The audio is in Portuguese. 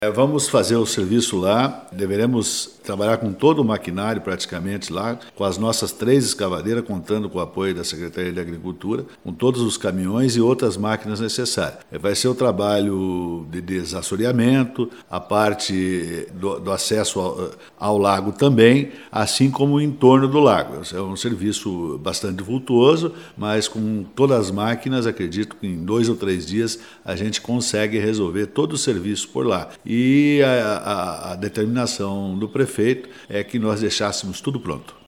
Vamos fazer o serviço lá, deveremos trabalhar com todo o maquinário praticamente lá, com as nossas 3 escavadeiras, contando com o apoio da Secretaria de Agricultura, com todos os caminhões e outras máquinas necessárias. Vai ser o trabalho de desassoreamento, a parte do acesso ao lago também, assim como o entorno do lago. É um serviço bastante vultuoso, mas com todas as máquinas, acredito que em 2 ou 3 dias a gente consegue resolver todo o serviço por lá. E a determinação do prefeito é que nós deixássemos tudo pronto.